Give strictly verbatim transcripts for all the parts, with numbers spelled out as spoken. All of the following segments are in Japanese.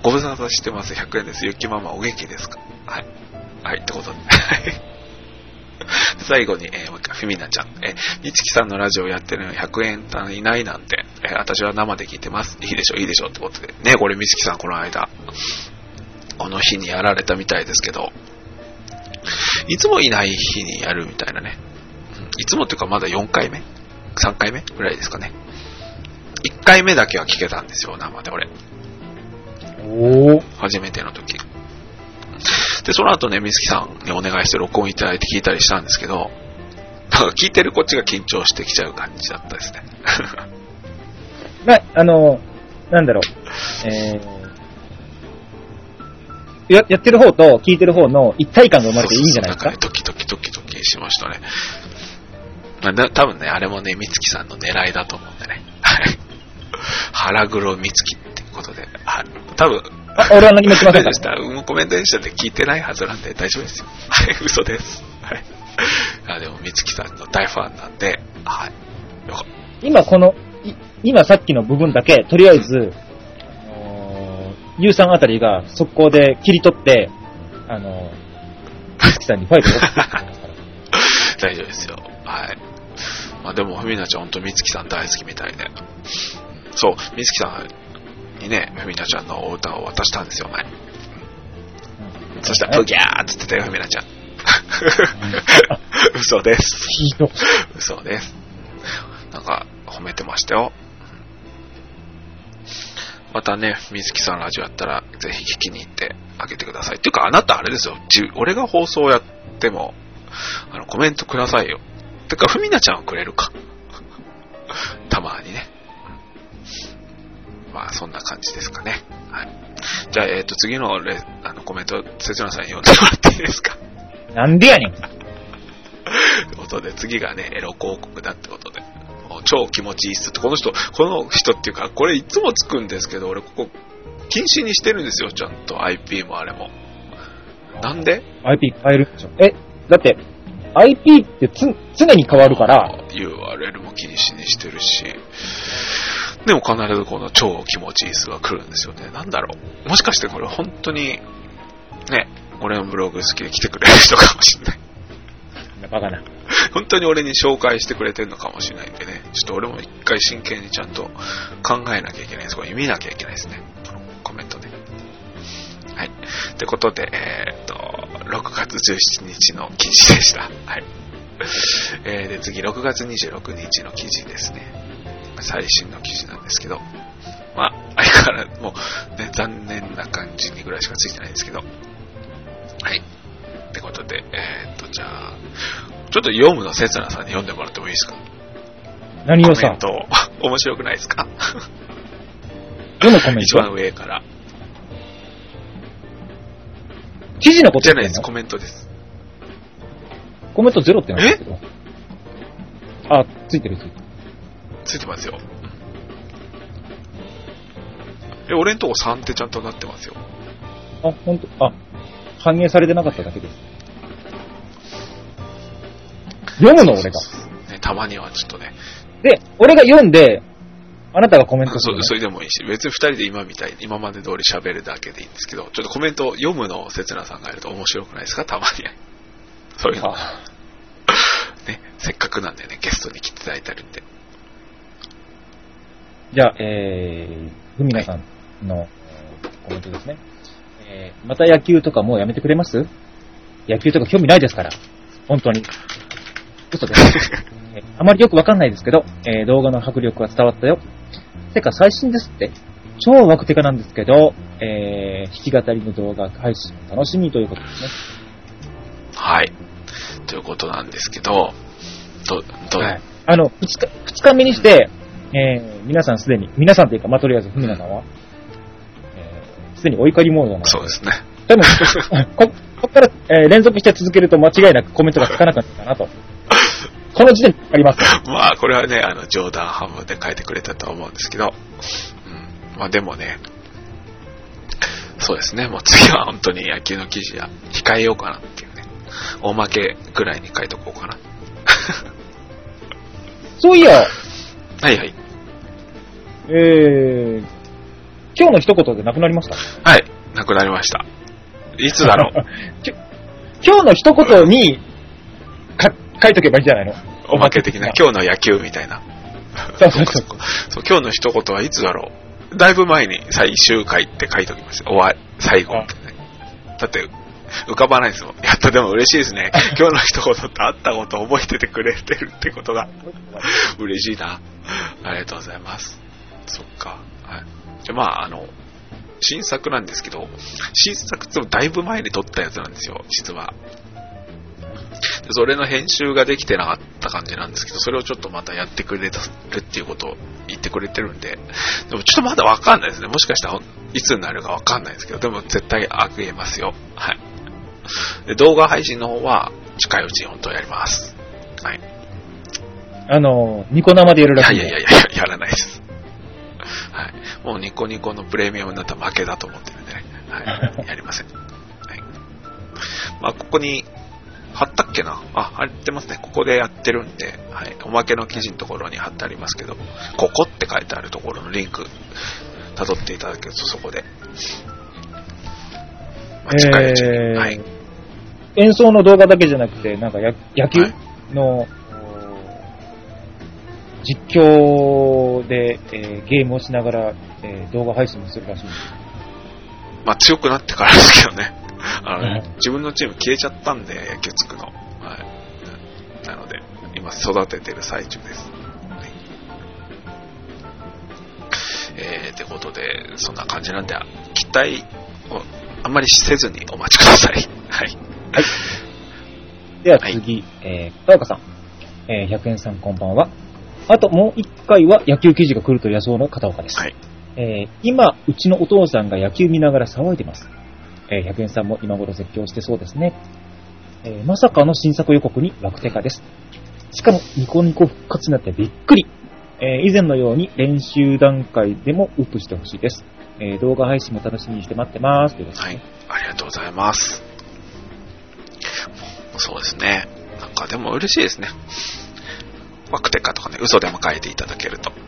ご無沙汰してます。ひゃくえんです。ゆきママお元気ですか？はい。はい、ってことで。最後に、えー、もう一回、フミナちゃん。えー、みつきさんのラジオやってるのにひゃくえん単いないなんて、えー、私は生で聞いてます。いいでしょ、いいでしょってことで。ね、これみつきさんこの間、この日にやられたみたいですけど、いつもいない日にやるみたいなね。いつもっていうかまだよんかいめ ?さん 回目ぐらいですかね。いっかいめだけは聞けたんですよ、生で俺。 おー。 初めての時。で、その後ね、みつきさんにお願いして録音いただいて聞いたりしたんですけど、なんか聞いてるこっちが緊張してきちゃう感じだったですね。 まあ、あの、なんだろう、えー、や、やってる方と聞いてる方の一体感が生まれていいんじゃないですか？ そうそうそう、なんかね、ドキドキドキドキしましたね。まあ、多分ね、あれもね、みつきさんの狙いだと思うんでね。腹黒みつきっていうことで、は多分、 あ、俺は何も言ってませんから、 ね。もうコメントにしたって聞いてないはずなんで大丈夫ですよ。はい、嘘です。はい。あ、でも、みつきさんの大ファンなんで、はい。よか今この、今さっきの部分だけ、とりあえず、あのー、ゆうさんあたりが速攻で切り取って、あのー、みつきさんにファイトを送ってきてますから。 大丈夫ですよ。はい。まあでも、ふみなちゃんほんとみつきさん大好きみたいで。そう、みつきさんにね、ふみなちゃんのお歌を渡したんですよ、前。うん、そしたら、ブギャーって言ってたよ、ふみなちゃん。嘘です。嘘です。なんか、褒めてましたよ。またね、みつきさんラジオやったら、ぜひ聞きに行ってあげてください。っていうか、あなたあれですよ。俺が放送やっても、あの、コメントくださいよ。てか、ふみなちゃんはくれるか。たまにね。まあ、そんな感じですかね。はい。じゃあ、えっと、次のレあのコメント、せつなさんに読んでもらっていいですか？ なんでやねん。 ということで、次がね、エロ広告だってことで。もう超気持ちいいっすって、この人、この人っていうか、これいつもつくんですけど、俺ここ、禁止にしてるんですよ、ちゃんと。アイピー もあれも。なんでアイピー 変えるんでしょ？え、だって、アイピー ってつ常に変わるから。 ユーアールエル も禁止にしてるし。でも必ずこの超気持ちいいっすが来るんですよね。なんだろう。もしかしてこれ本当に、ね、俺のブログ好きで来てくれる人かもしれない。 バカな。 本当に俺に紹介してくれてるのかもしれないんでね。ちょっと俺も一回真剣にちゃんと考えなきゃいけないです。これ見なきゃいけないですね。このコメントで。はい。ってことで、えー、っと、ろくがつじゅうしちにちの記事でした。はい。えー、で、次、ろくがつにじゅうろくにちの記事ですね。最新の記事なんですけど、まあ、相変わらず、もう、ね、残念な感じにぐらいしかついてないんですけど、はい。ってことで、えー、っと、じゃあ、ちょっと読むのせつなさんに読んでもらってもいいですか？ 何をさ？ コメント、面白くないですか？ どのコメント？ 一番上から。 記事のことじゃないです、コメントです。 コメントゼロってなんですけど。あ、ついてるついてる。 ついてますよ。え、俺んとこさんってちゃんとなってますよ。 あ、ほんと、あ、反映されてなかっただけです。読むの俺が。 ね、たまにはちょっとね。 で、俺が読んで、あなたがコメントする、 ね。そ、それでもいいし、別に二人で今みたいに、今まで通り喋るだけでいいんですけど、ちょっとコメントを読むのをせつなさんがやると面白くないですか？たまに。そういうの。ね、せっかくなんでね、ゲストに来ていただいたりって。 じゃあ、えー、ふみなさんの、はい、コメントですね。えー、また野球とかもうやめてくれます？野球とか興味ないですから。本当に。嘘です。えー、あまりよくわかんないですけど、えー、動画の迫力は伝わったよ。てか最新ですって。超ワクテカなんですけど、えー、弾き語りの動画配信楽しみということですね。 はい。ということなんですけど、ど、ど、 はい、あの、二日、二日目にして、うん、えー、皆さんすでに、皆さんというか、まあ、とりあえず、ふみなさんは、す、うん、で、えー、にお怒りモードなので。 そうですね。 でも、こ、ここから、えー、連続して続けると間違いなくコメントがつかなかったかなと。この時点であります。 まあ、これはね、あの、冗談半分で書いてくれたと思うんですけど、うん、まあでもね、そうですね、もう次は本当に野球の記事は控えようかなっていうね、大負けぐらいに書いとこうかな。 そういや、 はいはい。 えー、 今日の一言でなくなりました。 はい、なくなりました。いつだろう。 今日の一言にか書いとけばいいんじゃないの？ おまけ的な、今日の野球みたいな。 そうそうそう。 そう、今日の一言はいつだろう。だいぶ前に最終回って書いときました。終わ最後ってね。だって浮かばないですもん。やっとでも嬉しいですね。今日の一言ってあったことを覚えててくれてるってことが嬉しいな。ありがとうございます。そっか。はい。じゃまああの新作なんですけど、新作ってもだいぶ前に撮ったやつなんですよ、実は。でそれの編集ができてなかった感じなんですけど、それをちょっとまたやってくれるっていうことを言ってくれてるんで、でもちょっとまだわかんないですね。もしかしたらいつになるかわかんないですけど、でも絶対あげますよ。はい。で動画配信の方は近いうちに本当やります。はい。 あのニコ生でやるらしい。 いやいやいやいや、やらないです。はい。もうニコニコのプレミアムになったら負けだと思ってるんでね。はい。やりません。はい。まあここに貼ったっけなあ、貼ってますね。ここでやってるんで、はい。おまけの記事のところに貼ってありますけど、ここって書いてあるところのリンク、辿っていただけるとそこで。まあ、近いうちに、えー。はい。 演奏の動画だけじゃなくて、なんかや野球の、はい、実況で、えー、ゲームをしながら、えー、動画配信もするらしいんです。 まあ強くなってからですけどね。あの、ね、自分のチーム消えちゃったんで、野球つくの。はい。なので、今育ててる最中です。はい、えー、ってことで、そんな感じなんで、期待をあんまりせずにお待ちください。はい。はい。 では次、はい、えー、田岡さん。えー、ひゃくえんさんこんばんは。あともう一回は野球記事が来ると予想の片岡です。はい。えー、今、うちのお父さんが野球見ながら騒いでます。えー、ひゃくえんさんも今頃絶叫してそうですね。えー、まさかの新作予告に枠手化です。しかもニコニコ復活になってびっくり。えー、以前のように練習段階でもウップしてほしいです。えー、動画配信も楽しみにして待ってます。ということですね。 はい。ありがとうございます。そうですね。なんかでも嬉しいですね。枠手化とかね、嘘でも書いていただけると。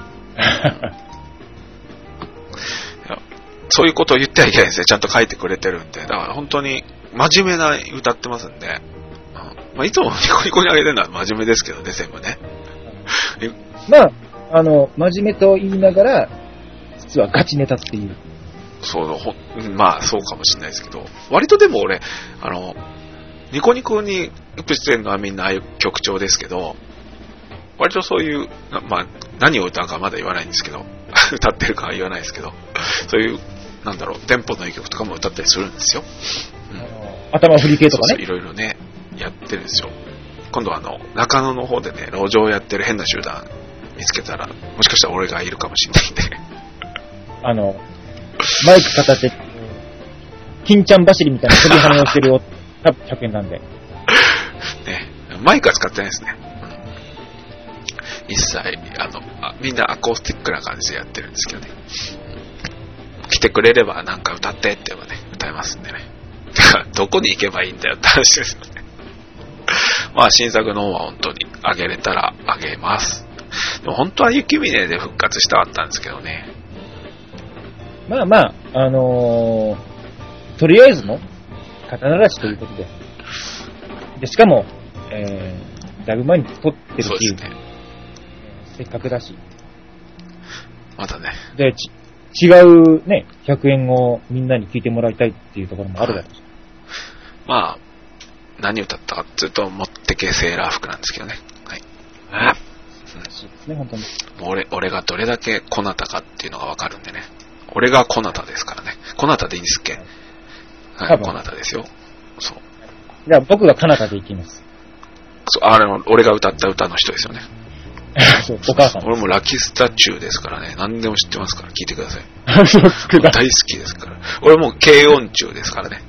そういうことを言ってはいけないんですよ。ちゃんと書いてくれてるんで。だから本当に真面目な歌ってますんで。うん、まあ、いつもニコニコに上げてるのは真面目ですけどね、全部ね。 まあ、あの、真面目と言いながら、実はガチネタっていう。 そう、ほまあそうかもしれないですけど、割とでも俺、あの、ニコニコにアップしてるのはみんなああいう曲調ですけど、割とそういう、まあ何を歌うかまだ言わないんですけど、歌ってるかは言わないですけど、そういう、なんだろう、テンポのいい曲とかも歌ったりするんですよ。 うん、あの頭振り系とかね。 そうそう、いろいろね、やってるんですよ。今度はあの、中野の方でね、路上やってる変な集団見つけたら、もしかしたら俺がいるかもしれないんで。 あの、マイク片手、金ちゃん走りみたいな飛び跳ねをしてるよ、ひゃくえんなんで。ね、 マイクは使ってないですね。うん、一切、あのあ、みんなアコースティックな感じでやってるんですけどね。来てくれればなんか歌ってって言えばね、歌えますんでね。どこに行けばいいんだよって話ですよね。まあ新作の方は本当にあげれたらあげます。でも本当は雪峰で復活したかったんですけどね。 まあまあ、あのー、とりあえずの刀出しということで。で、しかも、えー、だいぶ前に撮ってるっていう。そうですね。せっかくだし。 またね。 で、ち、違うね、ひゃくえんをみんなに聞いてもらいたいっていうところもあるだろうし。 まあ、何歌ったかっていうと、持ってけセーラー服なんですけどね。はい。 ああ。そうですね、本当に。 俺、俺がどれだけこなたかっていうのがわかるんでね。俺がこなたですからね。こなたでいいんですっけ？はい、こなたですよ。そう。 じゃあ僕がかなたでいきます。 そう、あれの、俺が歌った歌の人ですよね。 そう、お母さん。 俺もラキスタチューですからね。何でも知ってますから、聞いてください。大好きですから。俺も軽音中ですからね。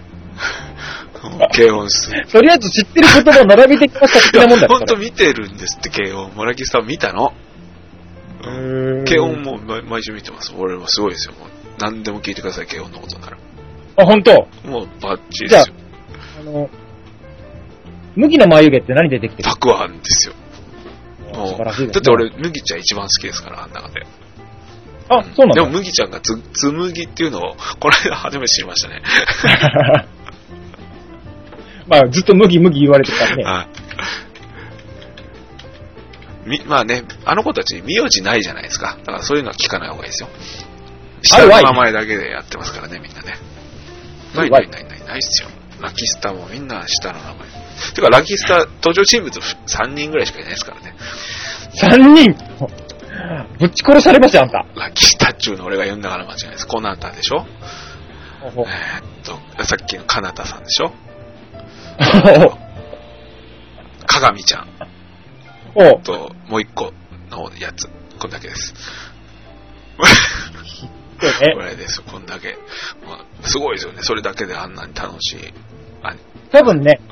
軽音数。 とりあえず知ってる言葉を並べてきました的なもんだよ。 ほんと見てるんですって、軽音。モラキスタ見たの。軽音も毎週見てます。俺もすごいですよ。もう何でも聞いてください、軽音のことなら。 あ、ほんと？ もうバッチリですよ。 じゃあ、あの、麦の眉毛って何でできてる？ たくあんですよ。 素晴らしいですね。 だって俺、麦茶一番好きですから、あん中で。 あ、そうなんだ。 でも麦ちゃんがつ、つむぎっていうのを、この間初めて知りましたね。 まあ、ずっと麦麦言われてたね。 はい。み、まあね、あの子たち名字ないじゃないですか。だからそういうのは聞かない方がいいですよ。下の名前だけでやってますからね、みんなね。ないないないない、ないっすよ。ラキスタもみんな下の名前。てか、ラキスタ登場人物さんにんぐらいしかいないですからね。 さんにんぶっち殺されますよ、あんた。 ラキスタっちゅうの俺が言うんだから間違いないです。コナタでしょ。 ほほえー、っと、さっきのカナタさんでしょ。鏡ちゃん。 おうと、もう一個のやつ。こんだけです。 ね、 これです、こんだけ。まあ、すごいですよね。それだけであんなに楽しい。あ多分ね、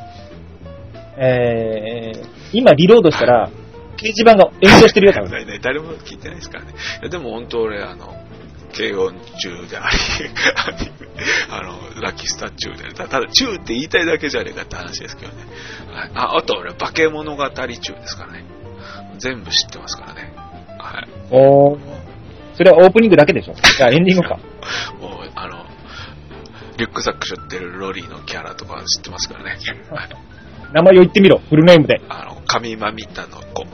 えー、今リロードしたら、掲示板が炎上してるよ、多分。 誰も聞いてないですからね。いやでも本当俺、あの、軽音中であり、あの、ラキスタ中で、ただ中って言いたいだけじゃねえかって話ですけどね。はい、あ、あと俺、化け物語中ですからね。全部知ってますからね。はい。 おー。それはオープニングだけでしょ。じゃあエンディングか。 もう、あの、リュックサック背負ってるロリーのキャラとか知ってますからね。はい、 名前を言ってみろ、フルネームで。 あの、神マミタの子。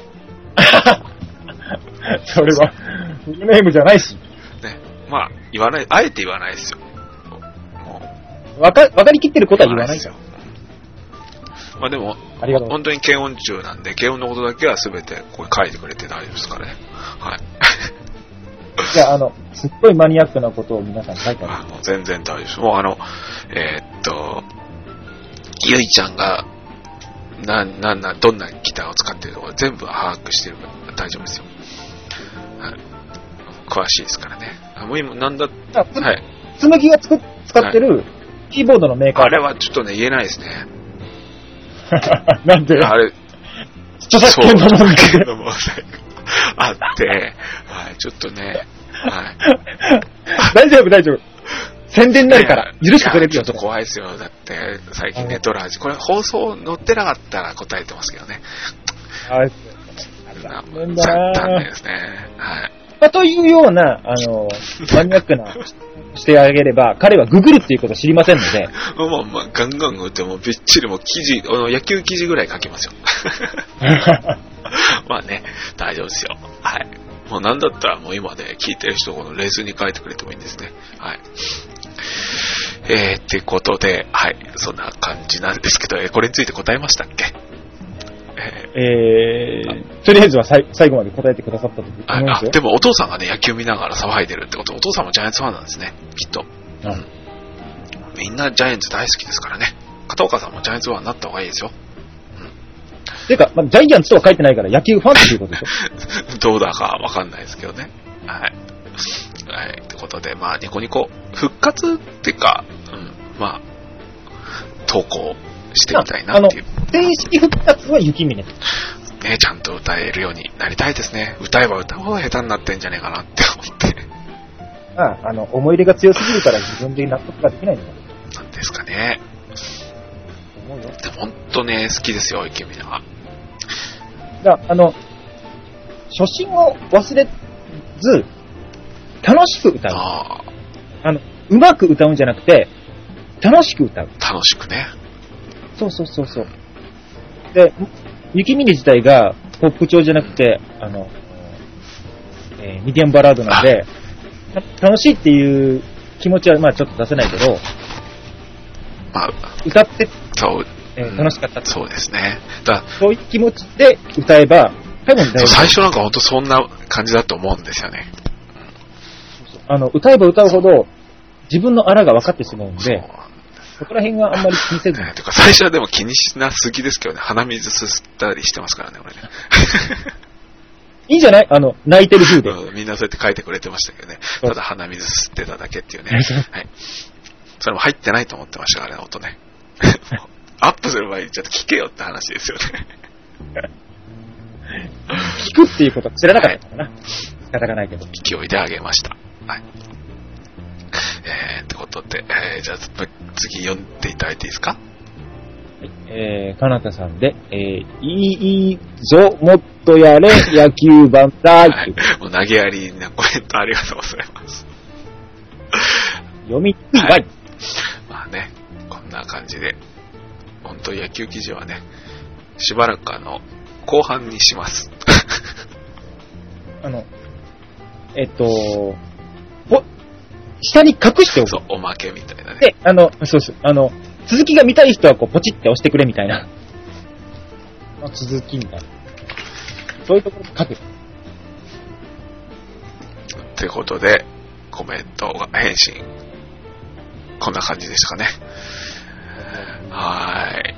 それは、フルネームじゃないし。 ね。まあ、言わない、あえて言わないですよ。もう。わか、わかりきってることは言わないですよ。 まあでも、 ありがとう。 本当に軽音中なんで、軽音のことだけは全てこれ書いてくれて大丈夫ですからね。はい。 じゃあ、あの、すっごいマニアックなことを皆さん書いてある。 あもう全然大丈夫です。もうあの、えー、っと、ゆいちゃんが、な、な、な、どんなギターを使ってるのか全部把握してるから大丈夫ですよ。はい。詳しいですからね。あもう今、なんだ、はい。 つむぎがつく使ってるキーボードのメーカー、 はい、あれはちょっとね、言えないですね。 なんであれ、 著作権の問題あって、はい、ちょっとね、はい。 大丈夫、大丈夫。宣伝になるから、許してくれるよ。 ちょっと怖いですよ。だって、最近ネットラジ、これ放送載ってなかったら答えてますけどね。 はい。 残念ですね。はい。 まあ、というような、あの、マニアックな、してあげれば、彼はググるっていうことを知りませんので。 まあまあ、ガンガン打ってもびっちりも記事、あの野球記事ぐらい書きますよ。まあね、大丈夫ですよ。はい。もうなんだったらもう今で聞いてる人、このレースに書いてくれてもいいんですね。はい。えー、ってことで、はい、そんな感じなんですけど、えー、これについて答えましたっけ？ えー、えー、とりあえずはさい最後まで答えてくださったと思いますよ。 あ、でもお父さんがね、野球見ながら騒いでるってこと、お父さんもジャイアンツファンなんですね、きっと。うん。みんなジャイアンツ大好きですからね。片岡さんもジャイアンツファンになった方がいいですよ。 てか、まあ、ジャイアンツとは書いてないから野球ファンっていうことでしょ。 どうだかわかんないですけどね。はい。はい。ってことで、まあ、ニコニコ、復活っていうか、うん、まあ、投稿してみたいなっていう。 あの、正式復活は雪峰。 ね、ちゃんと歌えるようになりたいですね。歌えば歌うほど下手になってんじゃねえかなって思って。 ああ、あの、思い入れが強すぎるから自分で納得ができないんだよ。 なんですかね。 思うよ。 でも本当ね、好きですよ、雪峰は。 だあの、初心を忘れず、楽しく歌う。 ああの、うまく歌うんじゃなくて、楽しく歌う。 楽しくね。 そうそうそうそう。で、雪峰自体がポップ調じゃなくて、あの、えー、ミディアムバラードなんで、楽しいっていう気持ちはまあちょっと出せないけど、 まあ、 歌って、 そう、 えー、楽しかった、うん。 そうですね。だそういう気持ちで歌えば、多分大丈夫。 最初なんか本当そんな感じだと思うんですよね。 あの、歌えば歌うほど、自分のあらが分かってしまうんで、そこら辺はあんまり気にせずに。 ね、てか最初はでも気にしなすぎですけどね、鼻水すったりしてますからね、俺ね。 いいんじゃないあの、泣いてる風で、 うん。みんなそうやって書いてくれてましたけどね。ただ鼻水吸ってただけっていうね。はい。それも入ってないと思ってましたからね、音ね。アップする前にちょっと聞けよって話ですよね。 聞くっていうことは知らなかったかな。はい、仕方がないけど。 勢いであげました。はい。えー、ってことで、えー、じゃあ次読んでいただいていいですか？ はい、えー、かなたさんで、えー、いいぞ、もっとやれ、野球版だ、 はい、もう投げやりなコメントありがとうございます。 読みにくいわい、 はい。まあね、こんな感じで、本当野球記事はね、しばらくあの、後半にします。 あの、えっと、ぽ、下に隠しておく。 そう、おまけみたいなね。 で、あの、そうそう、あの、続きが見たい人はこう、ポチって押してくれみたいな。まあ、続きみたいな。そういうところ書く。 ってことで、コメントが返信、こんな感じでしたかね。はーい。